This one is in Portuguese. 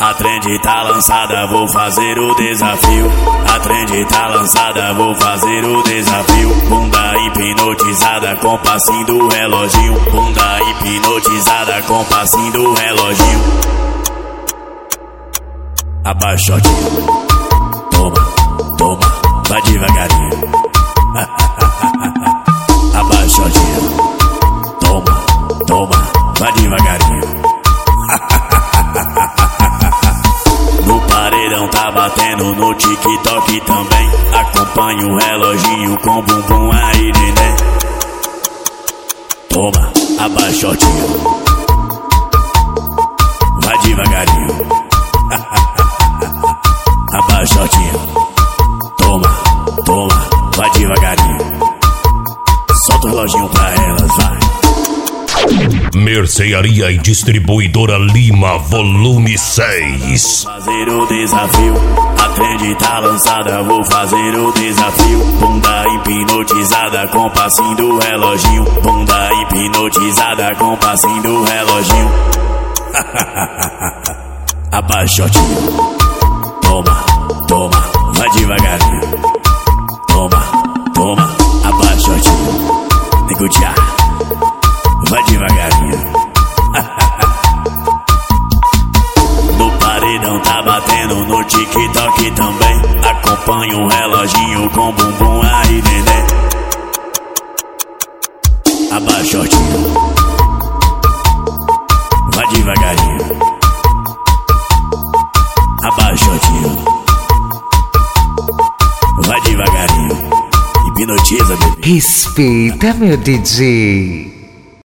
A trend tá lançada, vou fazer o desafio. A trend tá lançada, vou fazer o desafio. Bunda hipnotizada com passinho do reloginho. Bunda hipnotizada com passinho do reloginho. Abaixotinho. Toma, toma, vai devagarinho. Abaixotinho. Toma, toma, vai devagarinho. No paredão tá batendo, no TikTok também. Acompanha o reloginho com bumbum aí, neném. Toma, abaixotinho. Vai devagarinho. Abaixotinho. Toma, toma, vai devagarinho. Solta o reloginho pra elas, vai. Mercearia e Distribuidora Lima, volume 6. Fazer o desafio. A trend tá lançada, vou fazer o desafio. Bunda hipnotizada com passinho do reloginho. Bunda hipnotizada com passinho do reloginho. Abaixotinho. Toma, toma, vai devagarinho. Toma, toma, abaixotinho. Negutear. Vai devagarinho. No paredão tá batendo, no TikTok também. Acompanha o reloginho com bumbum aí, neném. Abaixotinho. Vai devagarinho. Abaixotinho. Vai devagarinho. Hipnotiza, bebê. Respeita, meu DJ.